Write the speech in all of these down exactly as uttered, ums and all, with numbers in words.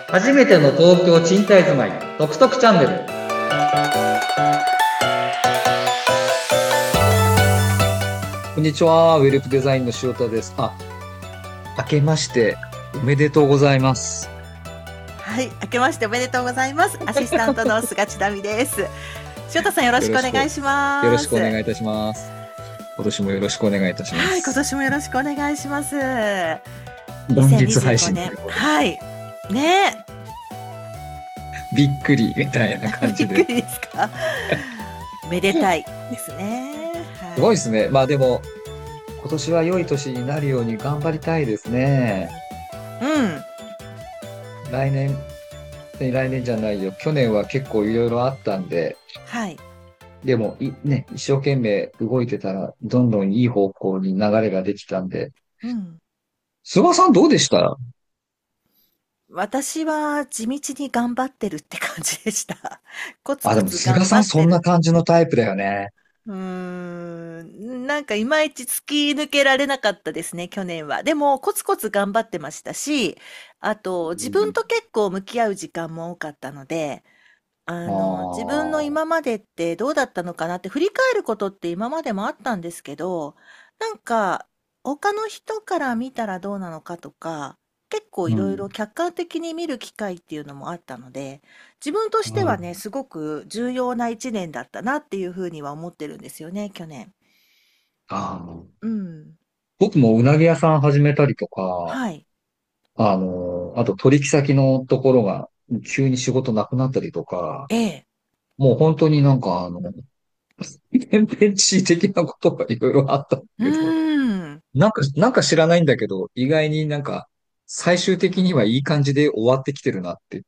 初めての東京賃貸住まいトクトクチャンネル。こんにちは、ウェルプデザインの塩田です。あ、明けましておめでとうございます。 はい、明けましておめでとうございます。アシスタントの菅千奈美です。塩田さん、よろしくお願いします。 よろしくお願いいたします。今年もよろしくお願いいたします。 はい、今年もよろしくお願いします。 元日配信ということで、 はい、ね、 びっくりみたいな感じで。 びっくりですか。めでたいですね。はい、 すごいですね。まあでも今年は良い年になるように頑張りたいですね。 うん。 来年、来年じゃないよ。去年は結構いろいろあったんで。 はい。 でもい、ね、一生懸命動いてたら、どんどんいい方向に流れができたんで。 うん。 菅さんどうでした？ 私は地道に頑張ってるって感じでした。コツあ、でもコツ頑菅さんそんな張ってる。 感じのタイプだよね。 うーん、なんかいまいち突き抜けられなかったですね、去年は。でもコツコツ頑張ってましたし、あと自分と結構向き合う時間も多かったので、ああの、自分のあ、 今までってどうだったのかなって振り返ることって今までもあったんですけど、なんか他の人から見たらどうなのかとか、結構いろいうん。 ろ客観的に見る機会っていうのもあったので、自分としてうん。 はね、すごく重要な一年だったなっていうふうには思ってるんですよね、去年。 あの、 うん。 僕もうなぎ屋さん始めたりとか、 はい。 あの、あと取引先のところが急に仕事なくなったりとか、 ええ。 もう本当になんかあの、天変地異的なことがいろいろあったんだうけど、 ーん。 なんか、なんか知らないんだけど、意外になんか、最終的にはいい感じで終わってきてるなって言って、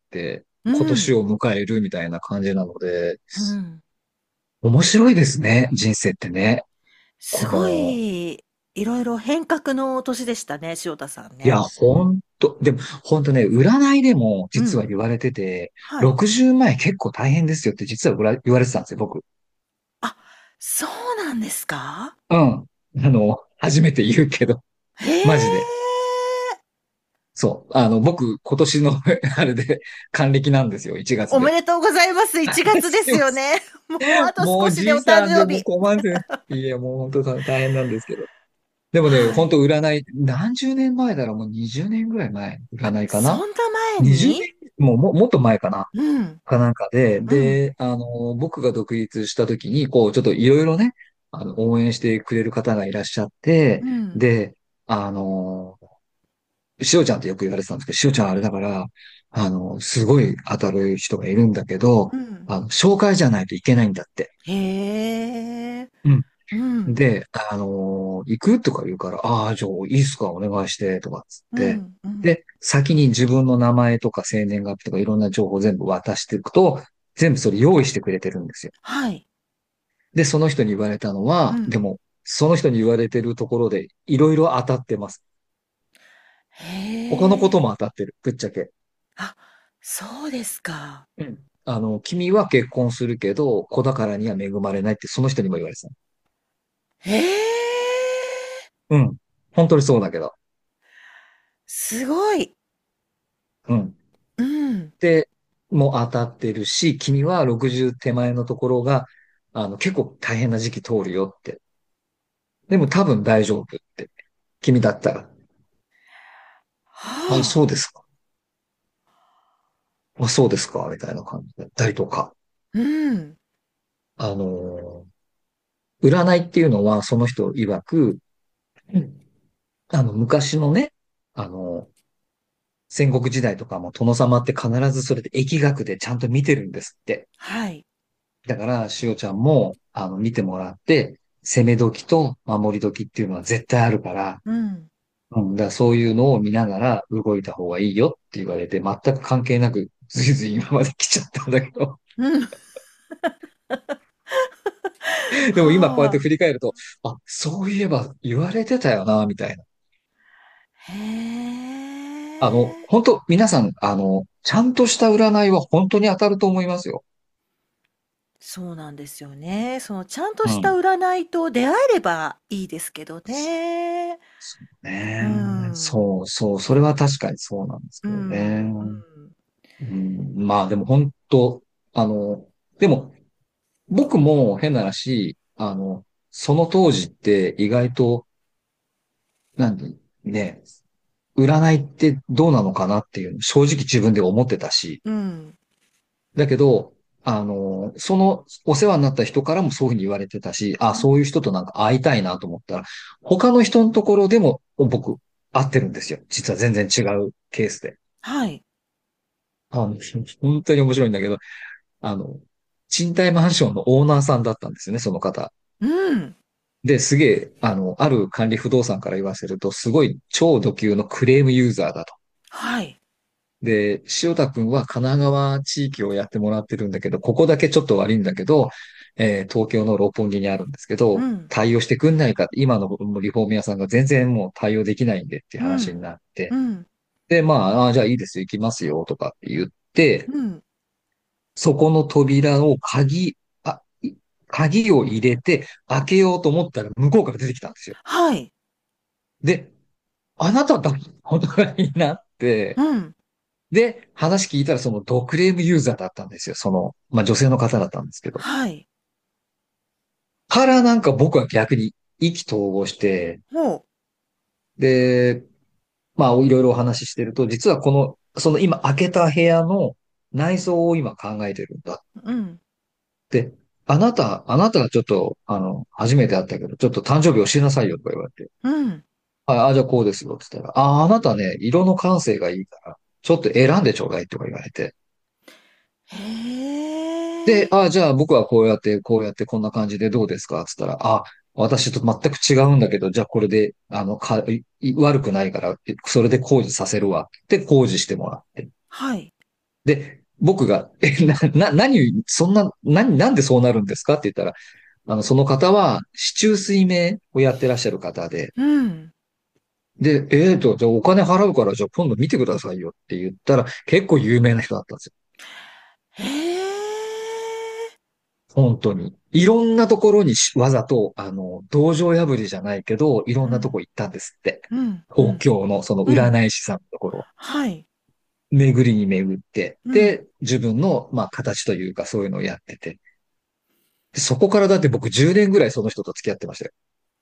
うん。 今年を迎えるみたいな感じなので、 うん。 面白いですね、人生ってね。こすごの、 い、いろいろ変革の年でしたね、塩田さんいや、 ね。 ほんと、でも、ほんとね、占いでもうん。 実は言われてて、 はい。 ろくじゅうまえ結構大変ですよって実は言われてたんですよ、僕。 あ、そうなんですか？ うん。あの、初めて言うけど、 へマジで。 え。 そう。あの、僕、今年のあれで、還暦なんですよ、いちがつで。 おめでとうございます。いちがつですよね。もうあともう少しでおじいさんでもう誕生日。 困って。いや、もう本当大大変なんですけど。でもね、 はい。 本当占い、何十年前だろう、もうにじゅうねんぐらい前、 あ、 占いかな？ そんな前にじゅうに？ 年、もうも、もっと前かなうん。 かなんかで、 うん。 で、あの、僕が独立した時に、こう、ちょっといろいろね、あの、応援してくれる方がいらっしゃって、 うん。 で、あの、しおちゃんってよく言われてたんですけど、しおちゃんあれだから、あの、すごい当たる人がいるんだけど、 うん。 あの、紹介じゃないといけないんだって。 へえ。 うん。 うん。 で、あのー行くとか言うから、ああ、じゃあ、いいっすか、お願いして、とかっつって。 うん。うん。 で、先に自分の名前とか生年月日とかいろんな情報全部渡していくと、全部それ用意してくれてるんですよ。 はい。 で、その人に言われたのは、でうん。 も、その人に言われてるところで、いろいろ当たってます。他のことへえ。 も当たってる、ぶっちゃけ。 あ、そうですか。 うん。あの、君は結婚するけど、子宝には恵まれないってその人にも言われてた。 へえ。 うん。本当にそうだけど。 すごい。 うん。 うん。 で、も当たってるし、君はろくじゅう手前のところが、あの、結構大変な時期通るよって。でも多分大丈夫って。君だったら。あ、 はあ。 そうですか。あ、そうですか。みたいな感じだったりとか。 うん。 あの、占いっていうのは、その人曰く、うん、あの、昔のね、あの、戦国時代とかも殿様って必ずそれで疫学でちゃんと見てるんですって。 はい。 だから、しおちゃんも、あの、見てもらって、攻め時と守り時っていうのは絶対あるから、 うん。 うん、だからそういうのを見ながら動いた方がいいよって言われて、全く関係なく、ずいずい今まで来ちゃったんだけど。 うん。 でも今こうやってはあ。 振り返ると、あ、そういえば言われてたよな、みたいな。 へあの、 え。 本当皆さん、あの、ちゃんとした占いは本当に当たると思いますよ。 そうなんですよね。そのちゃんとしたうん。 占いと出会えればいいですけどね。 そううね。 ん。 そうそう、それは確かにそうなんですうけどね。 ん。うん。 うん、まあでも本当、あの、でも僕も変な話、あの、その当時って意外と、なんで、ね、占いってどうなのかなっていうの正直自分で思ってたし、 うん。 だけど、あの、そのお世話になった人からもそういうふうに言われてたし、あ、そういう人となんか会いたいなと思ったら、他の人のところでも僕会ってるんですよ。実は全然違うケースで。 はい。 あの、本当に面白いんだけど、あの、賃貸マンションのオーナーさんだったんですよね、その方。 うん。 で、すげえ、あの、ある管理不動産から言わせると、すごい超ド級のクレームユーザーだと。 はい。 で、塩田くんは神奈川地域をやってもらってるんだけど、ここだけちょっと悪いんだけど、えー東京の六本木にあるんですけど、 うん。 対応してくんないかって、今のリフォーム屋さんが全然もう対応できないんでっていううん。 話になって、 うん。 で、まあ、あじゃあいいですよ、行きますよ、とかって言って、 うん。 そこの扉を鍵、あ、い鍵を入れて開けようと思ったら向こうから出てきたんですよ。 はい。 で、あなただ、ことになって、 うん。 で、話聞いたらそのドクレームユーザーだったんですよ。その、まあ女性の方だったんですけど。 はい。 からなんか僕は逆に意気投合して、 ほで、まあいろいろお話ししてると、実はこの、その今開けた部屋の内装を今考えてるんだ。 う。うん。 で、あなた、あなたはちょっと、あの、初めて会ったけど、ちょっと誕生日教えなさいよとか言われて。 うん。 あ、あじゃあこうですよって言ったら、あ、あなたね、色の感性がいいから、ちょっと選んでちょうだいとか言われて。で、 へえ。 あ、じゃあ僕はこうやって、こうやってこんな感じでどうですかって言ったら、あ、私と全く違うんだけど、じゃあこれで、あの、か、い悪くないから、それで工事させるわって工事してもらって。 はい。 で、僕が、え、な、な、何、そんな、何、なんでそうなるんですかって言ったら、あの、その方は、市中水明をやってらっしゃる方で、 うん。 で、ええと、じゃあお金払うから、じゃあ今度見てくださいよって言ったら、結構有名な人だったんですよ。 へえ。 本当に。いろんなところにしわざと、あの、道場破りじゃないけど、いろんなとうん。 こ行ったんですって。 うん。う東ん。 京のそのうん。 占い師さんのところ。 はい。 巡りに巡って。 うん。 で、自分の、まあ、形というか、そういうのをやってて。でそこからだって僕じゅうねんぐらいその人と付き合ってましたよ。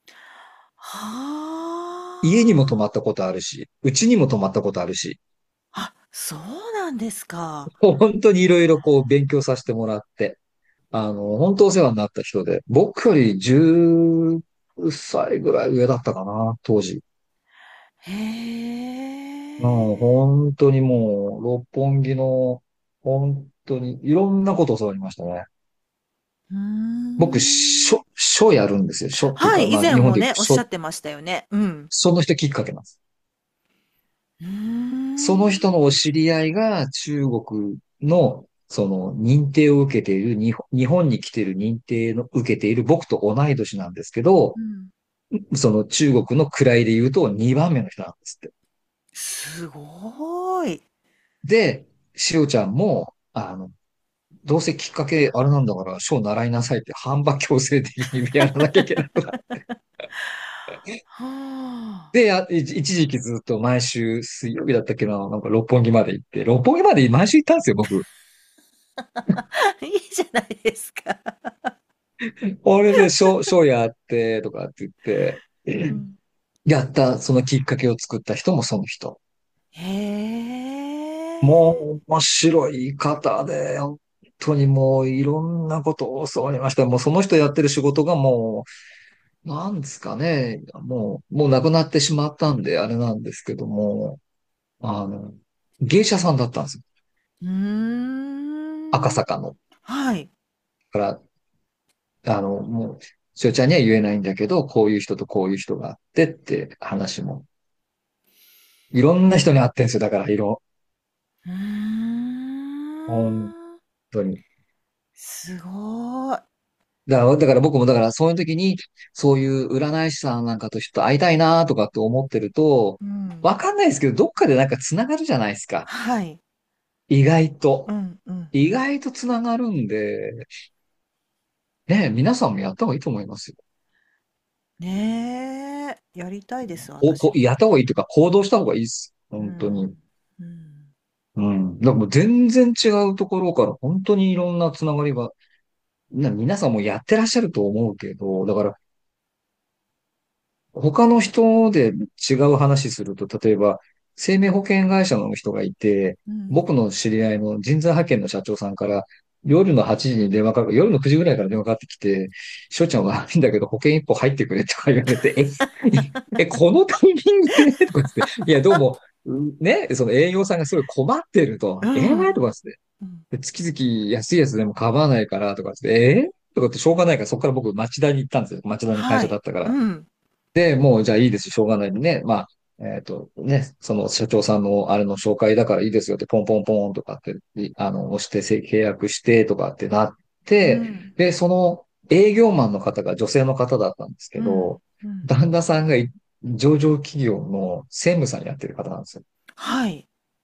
家にも泊まはったことあるし、うちにも泊まったことあるし、 あ。あ、そうなんですか。 本当にいろいろこう勉強させてもらって、あの、本当お世話になった人で、僕よりじゅっさいぐらい上だったかな、当時。 へうん、 え。 本当にもう、六本木の、本当にいろんなことを教わりましたね。 うー僕、 ん。 書、書やるんですよ。書っていうか、 はい。以まあ、日本前もね、おっしゃで言うと書、 ってましたよね。うん。 その人きっかけなんです。 うーその人のん。 お知り合いが中国の、その認定を受けている、日本日本に来ている認定の受けている僕と同い年なんですけど、 うん。 その中国の位で言うとにばんめの人なんですって。 すごーい。 で、しおちゃんも、あの、どうせきっかけあれなんだから、書習いなさいって半ば強制的にやらなきゃいけないとか。 はあ。 で、や一一時期ずっと毎週水曜日だったっけな、なんか六本木まで行って、六本木まで毎週行ったんですよ、僕。 いいじゃないですか。 これで書、書やって、とかって言って、 うん。 やった、そのきっかけを作った人もその人。 へえ。 もう面白い方で、本当にもういろんなことを教わりました。もうその人やってる仕事がもう、なんですかね。もう、もう亡くなってしまったんで、あれなんですけども、あの、芸者さんだったんですよ。 うーん。 赤坂の。 はい。 から、あの、もう、しおちゃんには言えないんだけど、こういう人とこういう人があってって話も。いろんな人に会ってんすよ。だから、いろ、 うー本ん。 当に。 すごい。 だから、だから僕もだから、そういう時に、そういう占い師さんなんかとちょっと会いたいなとかって思ってると、 うん。 わかんないですけど、どっかでなんか繋がるじゃないですか。 はい。 意外と。 うん、うん。 意外と繋がるんで、ねえ、皆さんもやった方がいいと思いますよ。 ねえ。やりたいです、 こう、こう、 私も。 やった方がいいというか、行動した方がいいです。 う本当に。 ん。うん。 うん。 だからもう全然違うところから本当にいろんなつながりが、な、皆さんもやってらっしゃると思うけど、だから他の人で違う話すると、例えば、生命保険会社の人がいて、 うん。 僕の知り合いの人材派遣の社長さんから、夜のはちじに電話かか、夜のくじぐらいから電話かかってきて、翔ちゃん悪いんだけど保険一歩入ってくれとか言われて、え、え、このタイミングでとか言って、いや、どうも、うね、その営業さんがすごい困ってると、 うえー、とん。 かつって、 うん。 で月々安いやつでも構わないからとかつって、えー、とかってしょうがないから、そこから僕町田に行ったんですよ。町田に会はい。 社だったから。 うん。 で、もうじゃあいいですしょうがないんでね。まあ、えっとね、その社長さんのあれの紹介だからいいですよってポンポンポンとかって、いあの、押してせ契約してとかってなって、 うん。 で、その営業マンの方が女性の方だったんですけうん。 ど、 うん。 旦那さんがい上場企業の専務さんやってる方なんですよ。 はい。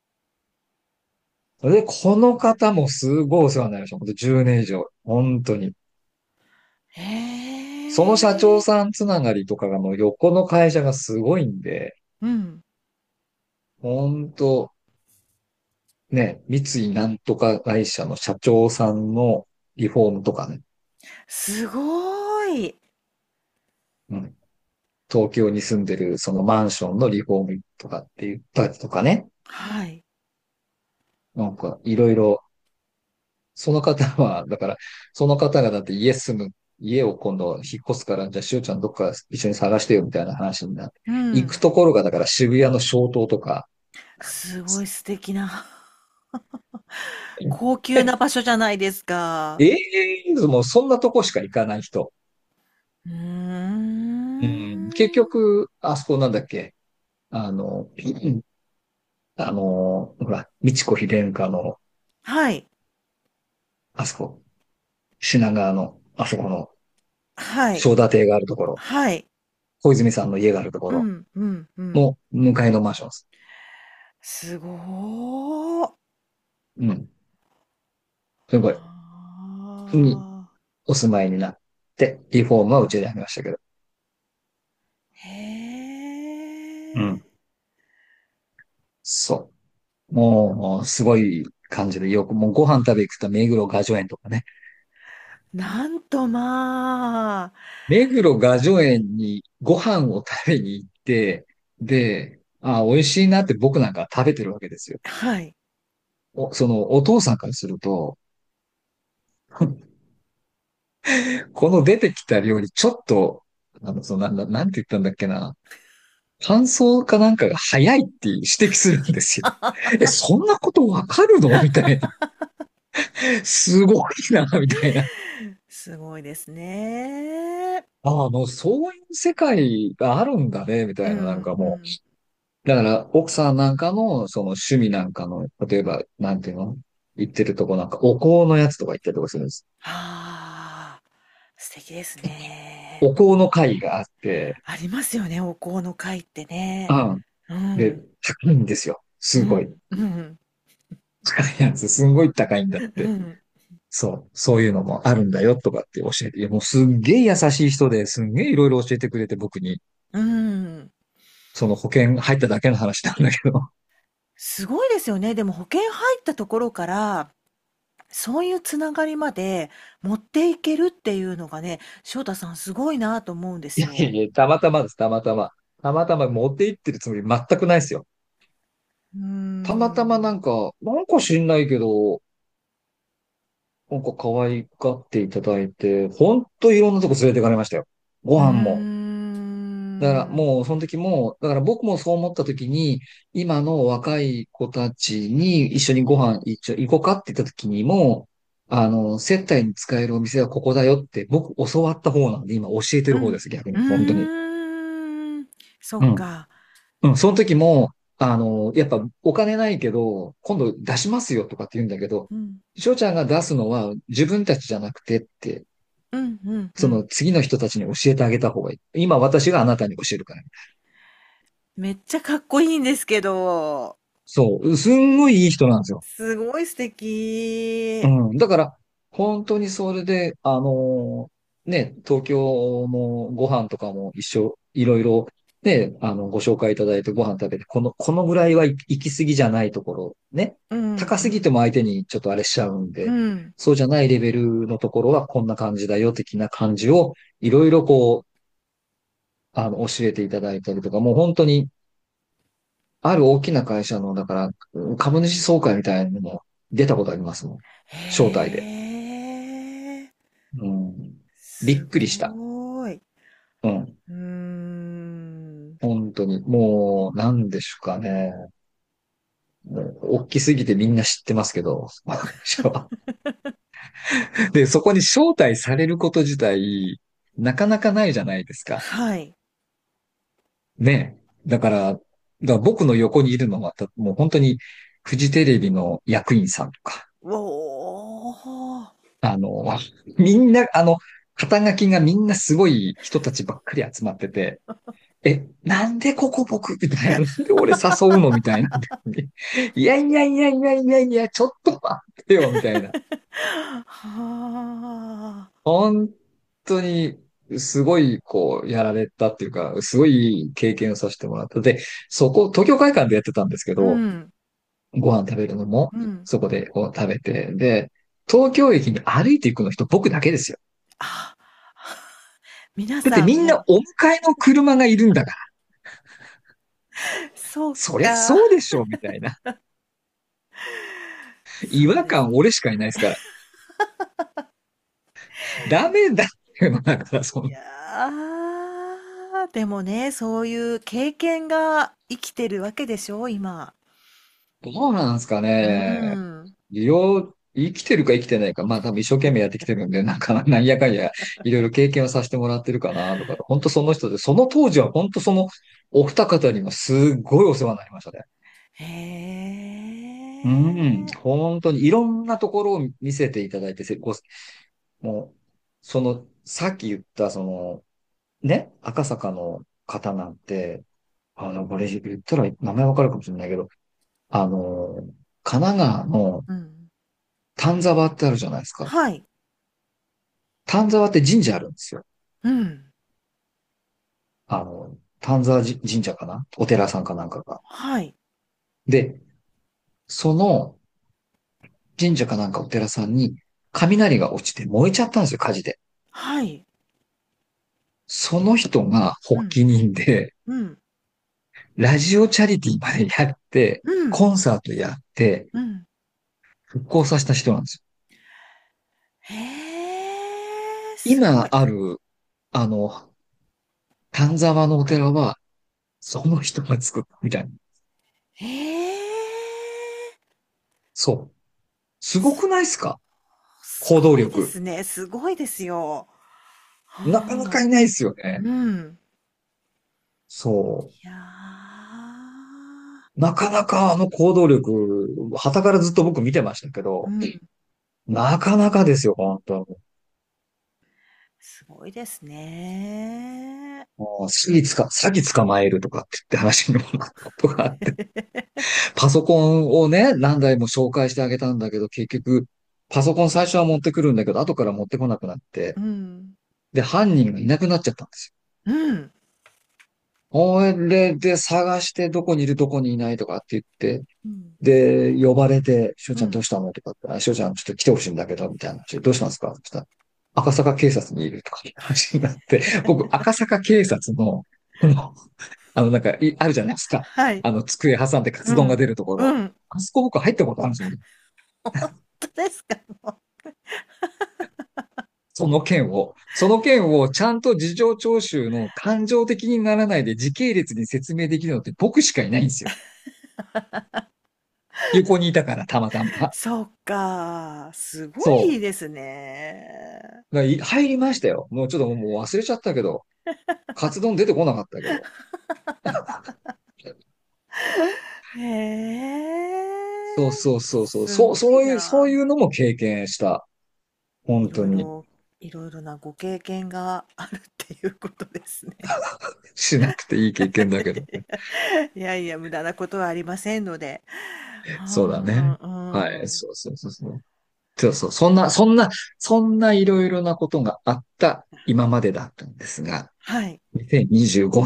それで、この方もすごいお世話になりました。本当じゅうねん以上。本当に。 へその社長え。 さんつながりとかがもう横の会社がすごいんで、 うん。 本当ね、三井なんとか会社の社長さんのリフォームとかね、 すごい。 うん、東京に住んでるそのマンションのリフォームとかって言ったりとかね、 はい。 なんかいろいろ、その方は、だから、その方がだって家住む、家を今度引っ越すから、じゃあしおちゃんどっか一緒に探してよみたいな話になって、 うん。 行くところがだから渋谷の小東とか、 すごい素敵な、高級な場所じゃないですか。 ええー、もうそんなとこしか行かない人。 うーうん、結ん。 局、あそこなんだっけあの、あの、ほら、美智子妃殿下の、 はい。 あそこ、品川の、あそこの、 はい。 正田邸があるところ、 はい。 小泉さんの家があるところうん、うん、うん。 の向かいのマンションです。 すごー。 うん。すごい。にあお住まいになって、リフォームはうちでやりましたけど。 ー。へー。 うん。そう。もう、もうすごい感じで、よく、もうご飯食べ行くと目黒雅叙園とかね。 なんとまあ。 目黒雅叙園にご飯を食べに行って、で、ああ、美味しいなって僕なんか食べてるわけですよ。 はい。 お、そのお父さんからすると、この出てきた料理、ちょっと、あの、その、なんだ、なんて言ったんだっけな。乾燥かなんかが早いって指摘するんですよ。え、そんなことわかるのみたいな。すごいな、みたいな。 すごいですね。 ああ、もうそういう世界があるんだね、みたいな、なんうん、 かもうん。 う。だから、奥さんなんかの、その趣味なんかの、例えば、なんていうの言ってるとこなんか、お香のやつとか言ったりとかするんです。 ああ、素敵ですね。 お香の会があって、 ありますよね、お香の会ってね。 うん。 うで、 ん。 高いんですよ。すごい。 うん。うん。 高いやつ、すんごい高いんだって。 うん。 そう。そういうのもあるんだよとかって教えて、いやもうすんげえ優しい人ですんげえいろいろ教えてくれて僕に、 うん。 その保険入っただけの話なんだけど。 すごいですよね。でも保険入ったところから、そういうつながりまで持っていけるっていうのがね、翔太さんすごいなと思うんでいすよ。 やいやいや、たまたまです、たまたま。たまたま持って行ってるつもり全くないですよ。 うーたまたまなん。 んか、なんか知んないけど、なんか可愛がっていただいて、ほんといろんなとこ連れてかれましたよ。ごうー飯も。だからん。 もう、その時も、だから僕もそう思った時に、今の若い子たちに一緒にご飯一緒行こうかって言った時にも、あの、接待に使えるお店はここだよって僕教わった方なんで、今教えてうん。 る方です、逆うに。本当に。 ーん。そうん。 っか。 うん、その時も、あの、やっぱお金ないけど、今度出しますよとかって言うんだけど、 うん。 翔ちゃんが出すのは自分たちじゃなくてって、 うん、うん、うそのん。 次の人たちに教えてあげた方がいい。今私があなたに教えるから。 めっちゃかっこいいんですけど、 そう。すんごいいい人なんですよ。 すごい素敵。 うん。だから、本当にそれで、あのね、東京のご飯とかも一緒、いろいろで、あの、ご紹介いただいてご飯食べて、この、このぐらいは行行き過ぎじゃないところ、ね。 うん、 高すぎてうん、 も相手にちょっとあれしちゃうんうで、 ん。 そうじゃないレベルのところはこんな感じだよ、的な感じを、いろいろこう、あの、教えていただいたりとか、もう本当に、ある大きな会社の、だから、株主総会みたいなのも出たことありますもん。招待で。 へえ、 うん。びっすくりした。 ごい。 うん。 うーん。 本当に。もう、なんでしょうかね。もう、大きすぎてみんな知ってますけど、私は。で、そこに招待されること自体、なかなかないじゃないですか。 はい。 ね。だから、だから僕の横にいるのは、たもう本当に、フジテレビの役員さんとか、 おー。 あの、みんな、あの、肩書きがみんなすごい人たちばっかり集まってて、え、なんでここ僕みたいな。なんで俺誘うのみたいな。いやいやいやいやいやいや、ちょっと待ってよ、みたいな。 はあ。 本当に、すごい、こう、やられたっていうか、すごい経験をさせてもらった。で、そこ、東京会館でやってたんですけど、 うん、 ご飯食べるのも、 うん。 そこでこう食べて、で、東京駅に歩いていくの人僕だけですよ。 あ、皆だってみんなさんもお迎えの車がいるんだから、 う、そうそりゃか。 そうでしょ、みたいな。違そうです。 和感俺しかいないですから。ダメだっていうのだから、その、 いやー、でもね、そういう経験が生きてるわけでしょ、今。 どうなんですかうね。 ん。 利用、生きてるか生きてないか、まあ多分一生懸命やってきてるんで、なんか、なんやかんや、いろいろ経験をさせてもらってるかな、とか、本当その人で、その当時は本当そのお二方にもすっごいお世話になりましたね。 へうん、 え。 本当にいろんなところを見せていただいて、せごもう、その、さっき言った、その、ね、赤坂の方なんて、あの、これ言ったら名前わかるかもしれないけど、あの、神奈川のうん。 丹沢ってあるじゃないですか。 はい。 丹沢って神社あるんですよ。 うん。 あの、丹沢じ神社かなお寺さんかなんかが。 はい。 で、その神社かなんかお寺さんに雷が落ちて燃えちゃったんですよ、火事で。 はい。 その人がうん。 発起人で、 うん。 ラジオチャリティーまでやって、 うん。 コンサートやって、 うん。 復興させた人なんですよ。 へえ、すご今い。 ある、あの、丹沢のお寺は、その人が作ったみたいな。 へえ。 そう。すごくすないですか？ す行動ごいで力。 すね。すごいですよ。 なかなかはあ。 いないですよね。 うん。 そいやう。なかなかあの行動力、傍からずっと僕見てましたけー、うど、 ん。 なかなかですよ、本当に。 すごいですね。 もう詐欺つか、詐欺捕まえるとかって言って話にもなったことがあって、パソコンをね、何台も紹介してあげたんだけど、結局、パソコン最初は持ってくるんだけど、後から持ってこなくなって、 うん。 で、犯人がいなくなっちゃったんですうん。 よ。ほれで探してどこにいるどこにいないとかって言って、 うん。 で、呼ばれて、しょううん。 ちゃんどうしたのとかって、あしょうちゃんちょっと来てほしいんだけど、みたいな話で。どうしたんですかそしたら、赤坂警察にいるとかって話になって、僕、赤坂警察の、このあの、なんか、いあるじゃないですか。 はい。 あの、机挟んでカツ丼がうん。 出るところ。 うん。 あそこ僕入ったことあるんですよ。 本当ですか？もその件を。その件をちゃんと事情聴取の感情的にならないで時系列に説明できるのって僕しかいないんですよ。横にいたからたまたう。 ま。 そうか。すごいそう。 ですね。 だからい入りましたよ。もうちょっともう忘れちゃったけど、カツ丼出てこなかったけど。 へそうえ。 そうそうそう。そう、 すごいそういう、そうな。 いうのも経験した。 い本当に。 ろいろ、いろいろなご経験があるっていうことですね。 しなくていい経験だけどね。 いやいや、無駄なことはありませんので。 そうだね。 はあ、 はい。 うん。 そうそうそうそう。そうそう。そんな、そんな、そんないろいろなことがあった今までだったんですが、 はい。 にせんにじゅうごねん。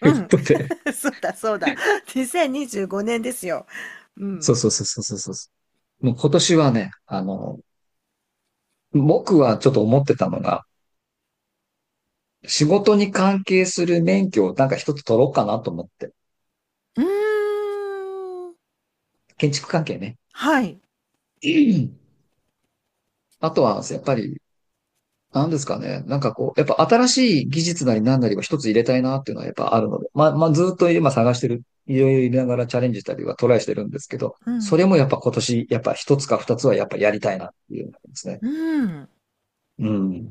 ういうこん。 とで。 そうだ、そうだ。にせんにじゅうごねんですよ。うん。 そうそうそうそうそうそう。もう今年はね、あの、僕はちょっと思ってたのが、仕事に関係する免許をなんか一つ取ろうかなと思って。 うーん。 建築関係ね。 はい。 うんあとは、やっぱり、なんですかね。なんかこう、やっぱ新しい技術なりなんなりは一つ入れたいなっていうのはやっぱあるので。まあ、まあずっと今探してる、いろいろ入れながらチャレンジしたりはトライしてるんですけど、 うん。 それもやっぱ今年、やっぱ一つか二つはやっぱやりたいなっていうのがありますね。 うん。 うん。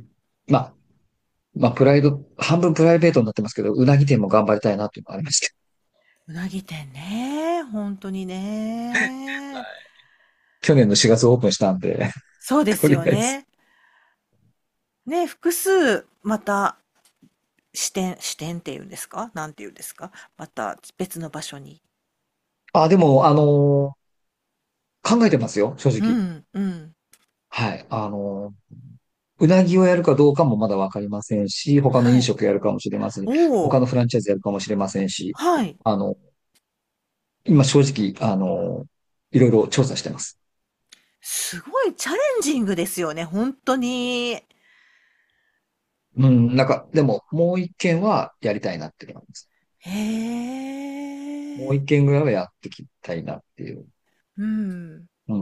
まあ、まあ、プライド、半分プライベートになってますけど、うなぎ店も頑張りたいなっていうのがありますけうなぎ店ね。本当にね。 ど。去年のしがつオープンしたんで、 そうでとすりあえず。 よね。ね、複数、また、支店、支店っていうんですか？なんていうんですか？また別の場所に。 あ、でも、あのー考えてますよ、正直。 うん、うん。 はい。あのーうなぎをやるかどうかもまだわかりませんし、他の飲はい。 食やるかもしれません。 おお、 他のフランチャイズやるかもしれませんし、 はい。 あの、今正直、あの、いろいろ調査してます。 すごいチャレンジングですよね、本当に。 うん、なんか、でも、もう一件はやりたいなっていうのがあります。 へもう一え。 件ぐらいはやっていきたいなっていう。 うん。 うん。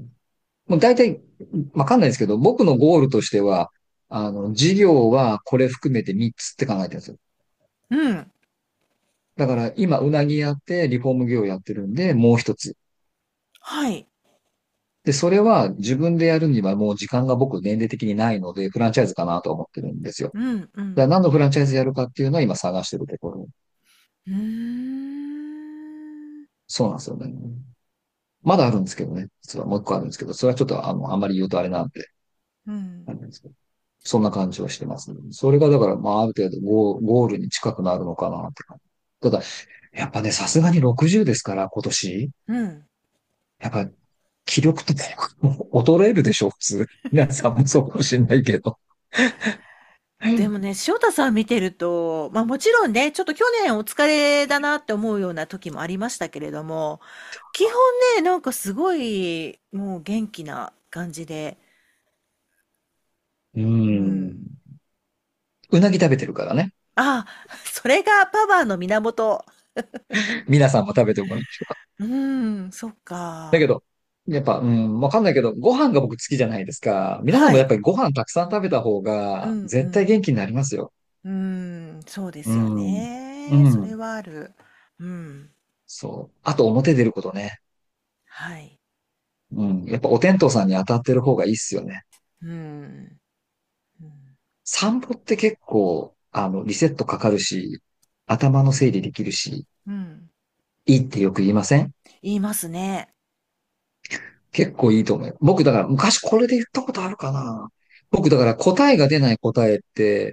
もう大体、わかんないですけど、僕のゴールとしては、あの、事業はこれ含めてみっつって考えてるんですよ。 うん。 だから今、うなぎやって、リフォーム業やってるんで、もう一つ。 はい。 で、それは自分でやるにはもう時間が僕年齢的にないので、フランチャイズかなと思ってるんですよ。 うん、うん。 だから何のフランチャイズやるかっていうのは今探してるところ。 うーん。 そうなんですよね。まだあるんですけどね。実はもう一個あるんですけど、それはちょっとあの、あんまり言うとあれなんで、 うん。 あれなんですけど。そんな感じはしてますね。それがだから、まあある程度ゴーゴールに近くなるのかなって感じ。ただ、やっぱね、さすがにろくじゅうですから、今年。 うん。 やっぱ、気力とも衰えるでしょ、普通。皆さんもそうかもしれないけど。 でもね、翔太さん見てると、まあもちろんね、ちょっと去年お疲れだなって思うような時もありましたけれども、基本ね、なんかすごい、もう元気な感じで、 うーうん。 ん。うなぎ食べてるからね。 ああ、それがパワーの源。 皆さんも食べてもらう。 うん、そっか。 だけど、やっぱ、うん、わかんないけど、ご飯が僕好きじゃないですか。皆さんはい。 もやっぱりご飯たくさん食べた方うが、 んうん。 絶対元気になりますよ。 うん、そうでうすよん。うね。それん。 はある。うん。 そう。あと表出ることね。 はい。 うん。やっぱお天道さんに当たってる方がいいっすよね。 うん。うん。 散歩って結構、あの、リセットかかるし、頭の整理できるし、 うん。 いいってよく言いません？ 言いますね。 結構いいと思う。僕だから昔これで言ったことあるかな。僕だから答えが出ない答えって、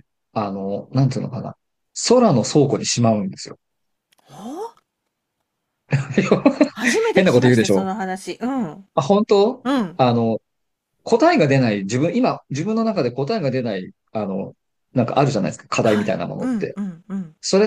あの、なんていうのかな。空の倉庫にしまうんですよ。 お初めて変なこ聞きました、そと言うでしょ？ の話。うん。 あ、本当？ うん。 あの、答えが出ない、自分、今、自分の中で答えが出ない、あの、なんかあるじゃないですか、課題みはい。 たいなものうん、 って。 うん、うん。 それって、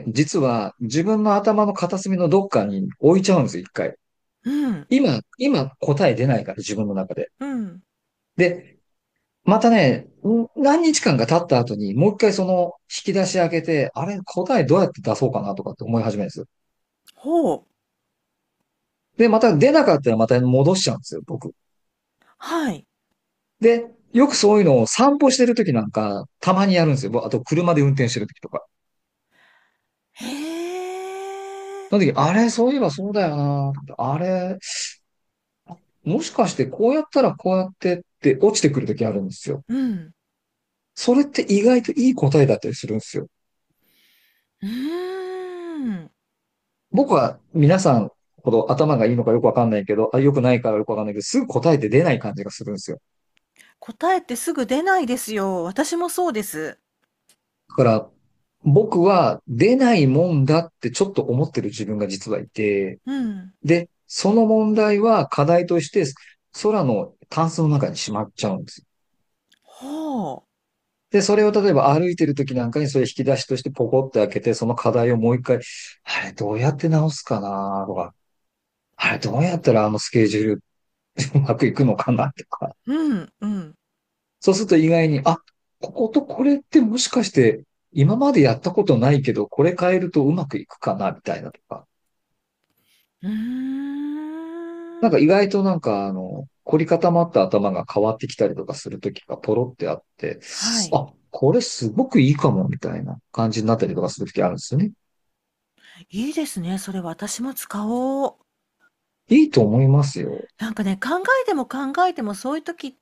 実は自分の頭の片隅のどっかに置いちゃうんですよ、一回。 うん、 今、今答え出ないから、自分の中で。 うん。 で、またね、ん何日間か経った後に、もう一回その引き出し開けて、あれ、答えどうやって出そうかなとかって思い始めるんですよ。 ほう。 で、また出なかったらまた戻しちゃうんですよ、僕。 はい。 で、よくそういうのを散歩してる時なんか、たまにやるんですよ。ぼあと、車で運転してる時とか。 へえ。 その時、あれ、そういえばそうだよな。あれ、もしかしてこうやったらこうやってって落ちてくる時あるんですよ。 うん。 それって意外といい答えだったりするんですよ。 うーん。 僕は皆さんほど頭がいいのかよくわかんないけど、あ、良くないからよくわかんないけど、すぐ答えて出ない感じがするんですよ。 答えってすぐ出ないですよ。私もそうです。 だから、僕は出ないもんだってちょっと思ってる自分が実はいて、 うん。 で、その問題は課題として空のタンスの中にしまっちゃうんですよ。 ほう。 で、それを例えば歩いてる時なんかにそれ引き出しとしてポコって開けて、その課題をもう一回、あれどうやって直すかなとか、あれどうやったらあのスケジュールうまくいくのかなとか。 うん、うん。 そうすると意外に、あ、こことこれってもしかして今までやったことないけど、これ変えるとうまくいくかなみたいなとか。 うーん。 なんか意外となんかあの、凝り固まった頭が変わってきたりとかするときがポロってあって、 はい。 あ、これすごくいいかもみたいな感じになったりとかするときあるんですよね。 いいですね。それ私も使おう。 いいと思いますよ。 なんかね、考えても考えてもそういう時って、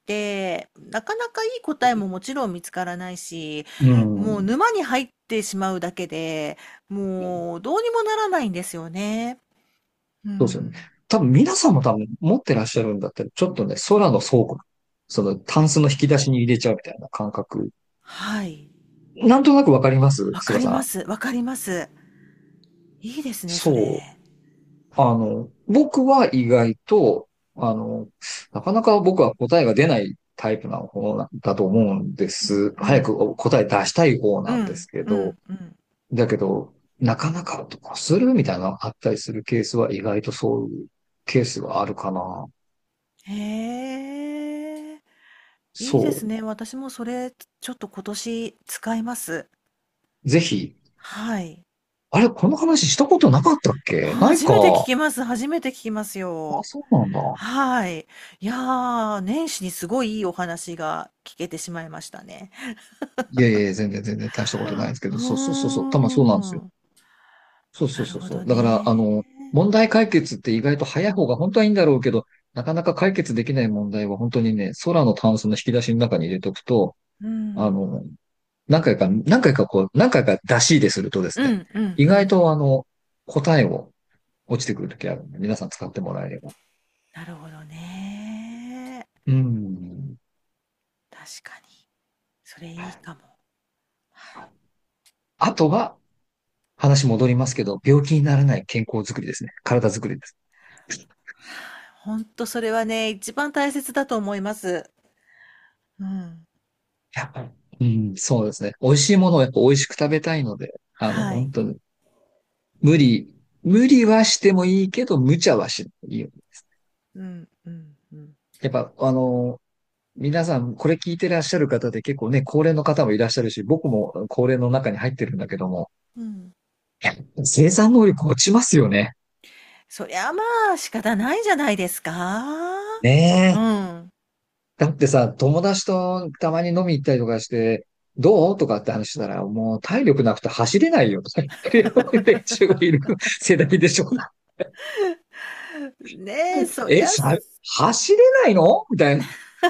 なかなかいい答えももちろん見つからないし、 うもうん。 沼に入ってしまうだけで、もうどうにもならないんですよね。うそうですよね。 ん。 多分皆さんも多分持ってらっしゃるんだったら、ちょっとね、空の倉庫、そのタンスの引き出しに入れちゃうみたいな感覚。 はい。 なんとなくわかりますわか菅さん。 ります。わかります。いいですね、そそう。 れ。 あの、僕は意外と、あの、なかなか僕は答えが出ないタイプな方なだと思うんでうん、 す。 うん、 早く答え出したい方なんですうん、 けど、 うん、うん。 だけど、なかなかとかするみたいなのがあったりするケースは意外とそういうケースがあるかな。 へえ。いいですそね。私もそれ、ちょっと今年使います。 う。ぜひ、 はい。 あれ、この話したことなかったっけないか。 初めて聞きます。初めて聞きますあ、 よ。 そうなんだ。 はい。いやー、年始にすごいいいお話が聞けてしまいましたね。 いやいや、全然全然大したことないんですけうど、そうそうそうそう。たまあそうなんですよ。 ーん。 そうそなるほどうそうそう。だから、あね。 の、問題解決って意外と早い方が本当はいいんだろうけど、なかなか解決できない問題は本当にね、空のタンスの引き出しの中に入れておくと、 うん。 あの、何回か、何回かこう、何回か出し入れするとですね、 うん、うん、 意外うん。 とあの、答えを落ちてくるときあるんで、皆さん使ってもらえれば。 なるほどね。 うん。 確かに。それいいかも。はい。 あとは、話戻りますけど、病気にならない健康づくりですね。体づくりです。 ほんとそれはね、一番大切だと思います。うん。 やっぱり。うん、そうですね。美味しいものをやっぱ美味しく食べたいので、あの、 はい。 本当に、無理、無理はしてもいいけど、無茶はしないいよ。 うん、うん、うん。 やっぱ、あの、皆さん、これ聞いてらっしゃる方で結構ね、高齢の方もいらっしゃるし、僕も高齢の中に入ってるんだけども、 うん。 生産能力落ちますよね。 そりゃまあ仕方ないんじゃないですか？うねえ。 ん。 だってさ、友達とたまに飲み行ったりとかして、どうとかって話したら、もう体力なくて走れないよとか言ってる連中がいる世代でしょ。 ねえ、そりえ、 ゃ、 しゃ、走れないのみたいな。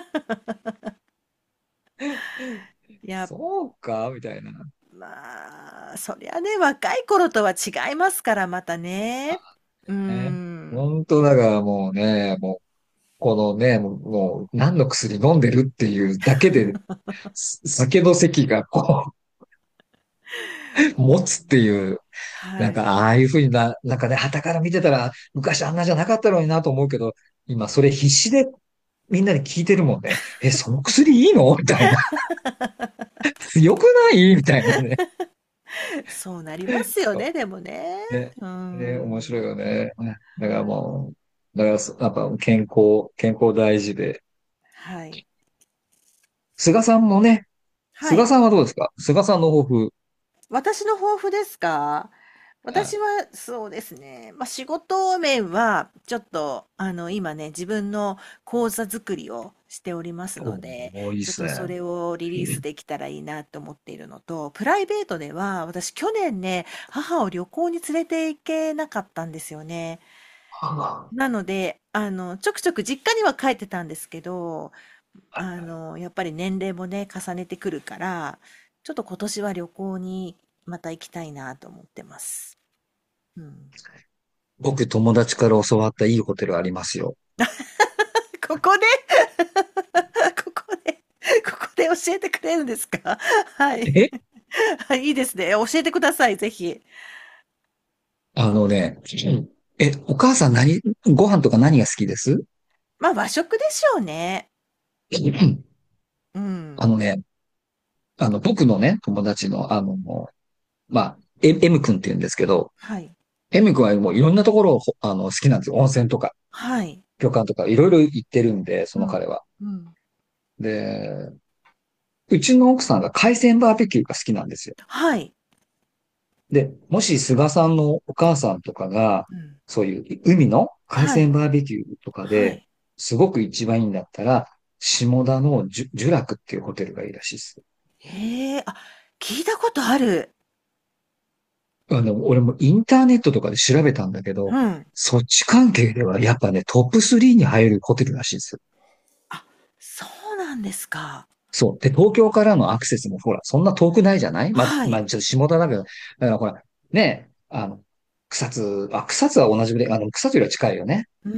や、 そうかみたいな。 まあ、そりゃね、若い頃とは違いますから、またね。うーね。 ん。 本当だからもうね、もう、このね、もう、もう何の薬飲んでるっていうだけで、す酒の席がこう、持つっていう、なんか、 はい。 ああいうふうにな、なんかね、傍から見てたら、昔あんなじゃなかったのになと思うけど、今それ必死でみんなに聞いてるもんね。え、その薬いいのみたいな。強くないみたいなね。 そうなりますよね、でもね。 ね、 うーね、面白いん。 よね。だからもう、だからそ、やっぱ健康、健康大事で。 はい。 菅さんもね、 はい。 菅さんはどうですか菅さんの抱負。 私の抱負ですか？ はい。 私はそうですね、まあ、仕事面はちょっとあの今ね自分の講座作りをしておりますのおで、 お、いいっちょっとそすね。 れをリリースできたらいいなと思っているのと、プライベートでは私去年ね母を旅行に連れて行けなかったんですよね。 あなのであのちょくちょく実家には帰ってたんですけど、あのやっぱり年齢もね重ねてくるから、ちょっと今年は旅行にまた行きたいなと思ってます。うん。 僕、友達から教わったいいホテルありますよ。 ここでここでここで教えてくれるんですか？はい。 えはい、いいですね。教えてください、ぜひ。 あのね、え、お母さん何、ご飯とか何が好きですまあ、和食でしょうね。うん。 あのね、 あの、僕のね、友達の、あの、まあ、M, M 君って言うんですけど、 はい。 M 君はもういろんなところをほあの好きなんですよ。温泉とか、 はい。 旅館とか、いろいろ行ってるんで、そうん。 の彼は。 うん。 で、うちの奥さんが海鮮バーベキューが好きなんですよ。 はい。 で、もし菅さんのお母さんとかが、 うん。 そういう海の海はい。 鮮バーベキューとかで、 はい。 すごく一番いいんだったら、下田のジュ、ジュラクっていうホテルがいいらしいです。 へえ、あ、聞いたことある。 あの、俺もインターネットとかで調べたんだけど、 うん。 そっち関係ではやっぱね、トップスリーに入るホテルらしいですよ。 あ、そうなんですか。 そう。で、東京からのアクセスもほら、そんな遠くないじゃないま、まあ、 はい。 ちょっと下田だけど、だからほら、ね、あの、草津、あ、草津は同じぐらい、あの、草津よりは近いよね。 うん。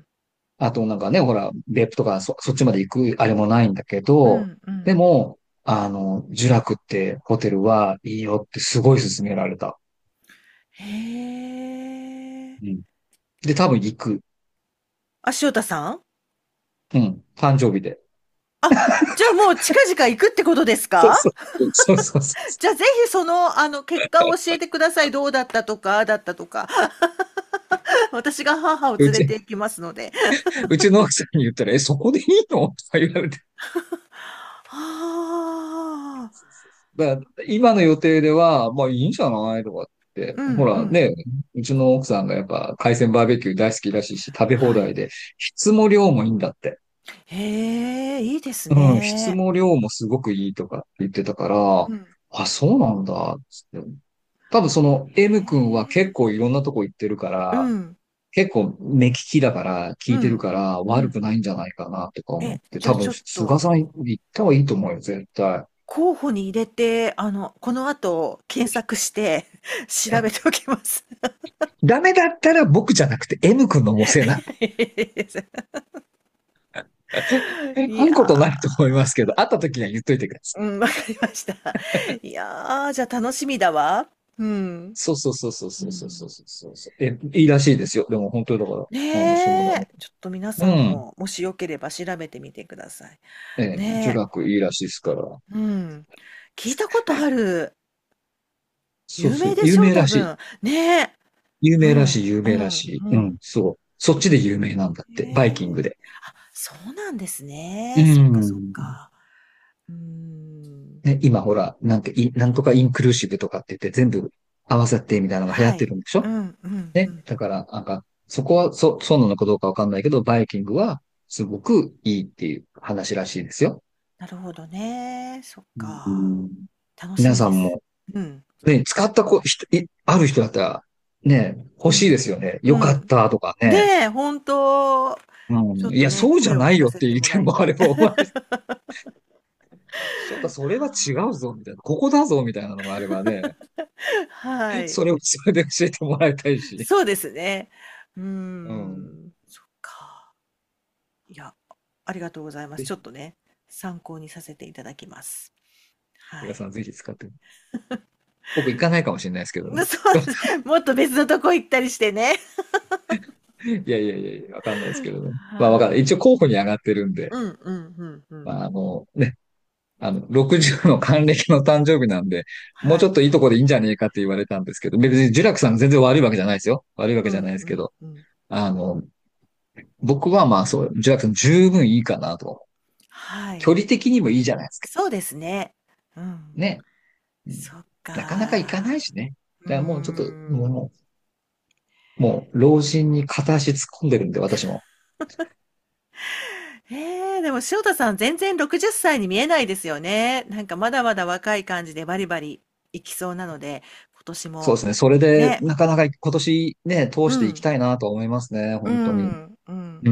あとなんかね、ほら、別府とかそ、そっちまで行くあれもないんだけど、 うん。うん。 でも、あの、ジュラクってホテルはいいよってすごい勧められた。 へえ。 うん。で、多分行く。 あ、塩田さん。 うん。誕生日で。 あ、じゃあもう近々行くってことですか？ そうそう。そうそうそじゃあぜひその、あの、結果を教えてください。どうだったとか、ああだったとか。私が母をう。うち、 連れて行きますので。 うちの奥さんに言ったら、え、そこでいいのとか言われて。 ああ。 だから今の予定では、まあいいんじゃないとかって。 うんうん。 ほらね、うちの奥さんがやっぱ海鮮バーベキュー大好きらしいし、食べ放はい。 題で、質も量もいいんだって。 へえ、いいですうん、質ね。 も量もすごくいいとかって言ってたから、 うん。 あ、そうなんだ、つって。多分そのへ M 君はえ。 結構いろんなとこ行ってるから、 うん。 結構目利きだから、聞いてるうん。 からうん。 悪くないんじゃないかなとか思っえ、 て、多分じゃあちょっと菅さん行った方がいいと思うよ、絶対。 候補に入れて、あの、この後検索して調べておきます。 ダメだったら僕じゃなくて M 君のもせな。 いや会うことないとー、 思いますけど、会った時には言っといてください。 うん、わかりました。いやー、じゃあ楽しみだわ。うん。 そうそうそうそううそうそうそうん。 そうそう。え、いいらしいですよ。でも本当にだから、あの、下田の。 ねえ、ちょっと皆さんうん。 も、もしよければ調べてみてください。 ええ、呪ね楽いいらしいですから。 え、うん。聞いたことある。有そうそう。有名でしょう、 名らしい。 多分。ねえ。 有うん、 名らしい、有うん、 名らしい。 うん。 うん、そう。そっちで有名なんだって。バイキングへえ。 で。 あ、そうなんですうね。そっかそっん。 か。うーん。 ね、今ほら、なんて、いなんとかインクルーシブとかって言って全部合わさってみたいなのが流行っはい。 てるんでしょ？ うん、うん、うね。 ん。 だから、なんか、そこは、そ、そうなのかどうかわかんないけど、バイキングはすごくいいっていう話らしいですよ。 なるほどね。そっうか。 ん。 楽しみです。 皆さんも、 うん、 ね、使ったこ、人、いある人だったら、ね、欲しいでうん、 すよね。よかっうん。 たとかね。 ねえ、本当ちょうん。いや、 っとね、 そうじゃ声をないよっていう意聞かせてもら見もあれば、 いたい。 お前、翔太、それは違うぞ、みたいな。ここだぞ、みたいなのがあればね、 はい。 それを、それで教えてもらいたいし。 そうですね。うーうん。 ん。そっか。いや、ありがとうございます。 ぜひ、 ちょっとね、参考にさせていただきます。はい。 皆さんぜひ使って。僕行かないかもしれないですけどね。 そうです。もっと別のとこ行ったりしてね。 いやいやいやいや、わかんないですけどね。まあわかんない。 はい。 一応候補に上がってるんで、 うんうんうんうん。 まああのね、あの、ろくじゅうの還暦の誕生日なんで、もうちょっはい。 といいとこでいいんじゃねえかって言われたんですけど、別にジュラクさん全然悪いわけじゃないですよ。悪いわけじゃうんうんないですけど、 うん。 あの、僕はまあそう、ジュラクさん十分いいかなと。 はい。 距離的にもいいじゃないですか。 そうですね。うん。 ね。うん、 そっなかなか行かなか。 いしね。 うーだからもうちょっと、 ん。 もう、もう老人に片足突っ込んでるんで、私も。 ええ、でも塩田さん全然ろくじゅっさいに見えないですよね。なんかまだまだ若い感じでバリバリいきそうなので、今年もそうですね。それで、 ね、 なかなか今年ね、通していきうん、 たいなと思いますね。 う本当に。 ん、うん。 うん。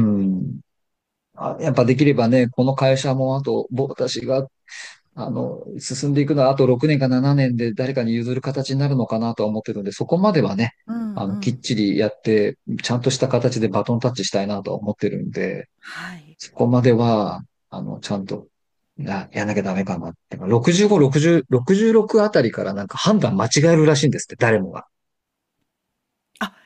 あ、やっぱできればね、この会社もあと、僕私が、あの、進んでいくのはあとろくねんかななねんで誰かに譲る形になるのかなとは思ってるんで、そこまではね、 うんあの、きっうん。 ちりやって、ちゃんとした形でバトンタッチしたいなとは思ってるんで、 はい。 そこまでは、あの、ちゃんと、や、やんなきゃダメかなって。ろくじゅうご、ろくじゅう、ろくじゅうろくあたりからなんか判断間違えるらしいんですって、誰もが。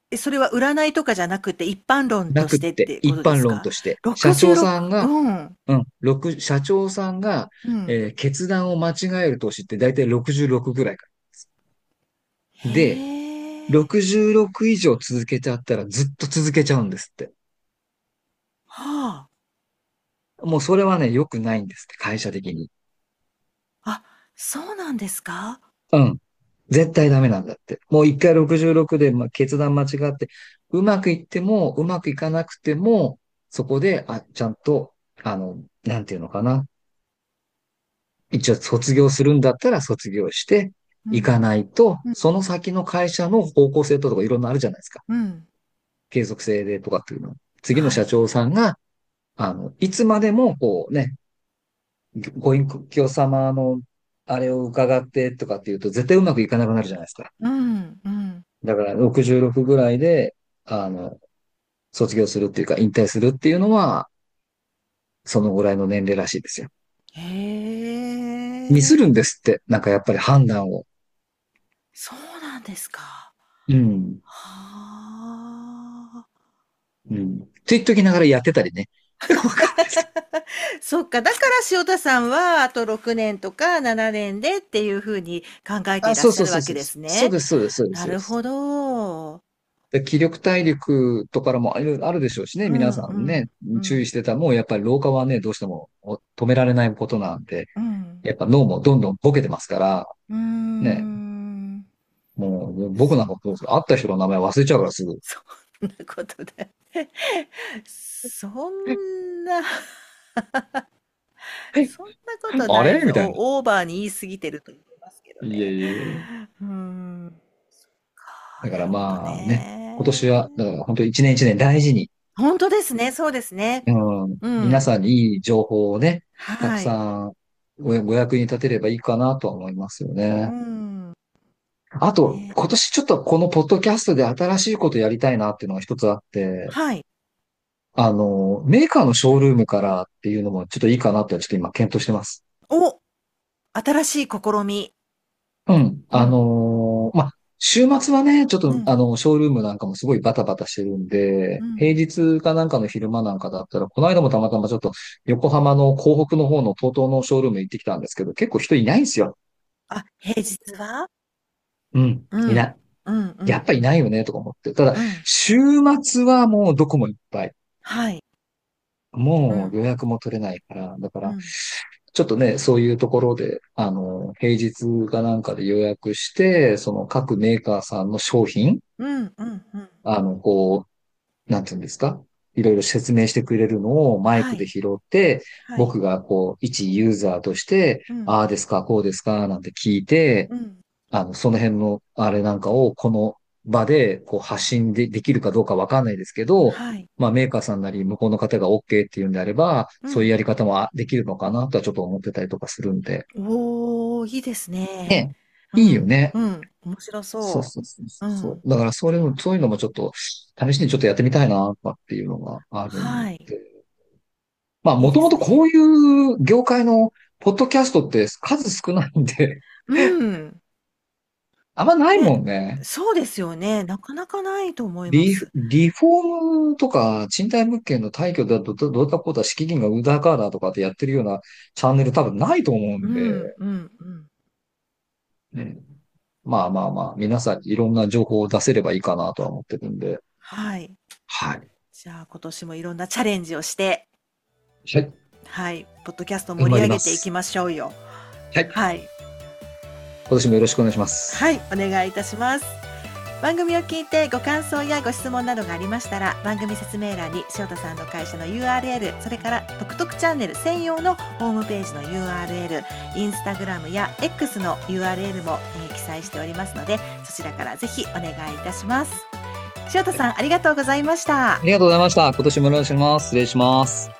え、それは占いとかじゃなくて、一般論としてっなくって、 てことで一般すか？ 論として、社長さんろくじゅうろく、 が、 うん、 うん、六社長さんが、 うん。 えー決断を間違える年って大体ろくじゅうろくぐらいから。で、 へえ。 ろくじゅうろく以上続けちゃったらずっと続けちゃうんですって。 はもうそれはね、良くないんですって、会社的に。 あ。あ、そうなんですか？ うん。絶対ダメなんだって。もう一回ろくじゅうろくで、まあ、決断間違って、うまくいっても、うまくいかなくても、そこで、あ、ちゃんと、あの、なんていうのかな。一応卒業するんだったら卒業していかうん。 ないと、 うん。 その先の会社の方向性とかいろんなあるじゃないですか。 うん。 継続性でとかっていうの。次のはい。 社長さんが、あの、いつまでもこうね、ご隠居様のあれを伺ってとかっていうと絶対うまくいかなくなるじゃないですか。 うん、うん。 だからろくじゅうろくぐらいで、あの、卒業するっていうか引退するっていうのは、そのぐらいの年齢らしいですよ。ミスへえ。 るんですって。なんかやっぱり判断を。 そうなんですか。 うん。 はあ。 うん。って言っときながらやってたりね。わかんないですけそっか、だから塩田さんはあとろくねんとかななねんでっていう風に考えど。あ、 ていらっそうしゃるわけそうそうそう。 ですね。 そうです、そうです、そうです、そうです。 なるほど。 で気力体力とからもいろいろあるでしょうしね。皆うんさんね、 うんうん。 注意してたらもうやっぱり老化はね、どうしても止められないことなんで、 うん。 やっぱ脳もどんどんボケてますから、 うーね。 ん。 もう僕なんかそそうですよ。会った人の名前忘れちゃうからすぐ。 そんなことで。そんな、 はい。 そんなことあないです。 れみたいな。 おオーバーに言い過ぎてると思いますけどいえね。 いえ。 うーん。そっか、 だからなるほどまあね、今年ね。 は、だから本当一年一年大事に、 ほんとですね、そうですね。 うん、 うん。 皆さんにいい情報をね、たくはい。 さんご、ご役に立てればいいかなとは思いますようね。 ん。 あと、 ね。 今年ちょっとこのポッドキャストで新しいことやりたいなっていうのが一つあって、 はい。 あの、メーカーのショールームからっていうのもちょっといいかなってちょっと今検討してます。 お、新しい試み。 うん。あうん。 のーまあ、週末はね、ちょっと、 うん。 あの、ショールームなんかもすごいバタバタしてるんで、平うん。 日かなんかの昼間なんかだったら、この間もたまたまちょっと横浜の港北の方の トートー のショールーム行ってきたんですけど、結構人いないんですよ。 あ、平日は？ うん。 うん。 いない。 うんうやっぱいんうん。 ないよね、とか思って。ただ、 うん。 週末はもうどこもいっぱい。 はい。うん。 もう予約も取れないから、だから、 うん。 ちょっとね、そういうところで、あの、平日かなんかで予約して、その各メーカーさんの商品、 うんうんうん。 あの、こう、なんていうんですか、いろいろ説明してくれるのをマイはい。 クで拾って、 はい。 僕がこう、一ユーザーとして、 うん。 ああですか、こうですか、なんて聞いて、 うん。 あの、その辺のあれなんかをこの場でこう発信で、できるかどうかわかんないですけど、 はい。 まあメーカーさんなり向こうの方が OK っていうんであれば、 うん。 そういうやり方もあできるのかなとはちょっと思ってたりとかするんで。 おお、いいですね。 ね、 うん。 いいよね。 うん。面白そそうそうそうう。うそん。 う。だからそれも、そういうのもちょっと、試しにちょっとやってみたいな、とかっていうのがあるんはい。 で。まあいいもともとこですね。 ういう業界のポッドキャストって数少ないんで、 うん。 あんまないね、 もんね。 そうですよね。なかなかないと思いまリフ、 す。 リフォームとか、賃貸物件の退去だと、どどうだこうだ、敷金がうだかだとかってやってるようなチャンネル多分ないと思ううんで、 ん、うん、うん。 ね、まあまあまあ、皆さんにいろんな情報を出せればいいかなとは思ってるんで、 はい。 はい。 じゃあ今年もいろんなチャレンジをして、 はい。 はい。ポッドキャスト頑張盛り上ります。 げていきましょうよ。 はい。 はい。 今年もよろしくお願いします。 はい。お願いいたします。番組を聞いてご感想やご質問などがありましたら、番組説明欄に塩田さんの会社の ユーアールエル、それからトクトクチャンネル専用のホームページの ユーアールエル、インスタグラムや X の ユーアールエル も、えー記載しておりますので、そちらからぜひお願いいたします。塩田さん、ありがとうございました。 ありがとうございました。今年もよろしくお願いします。失礼します。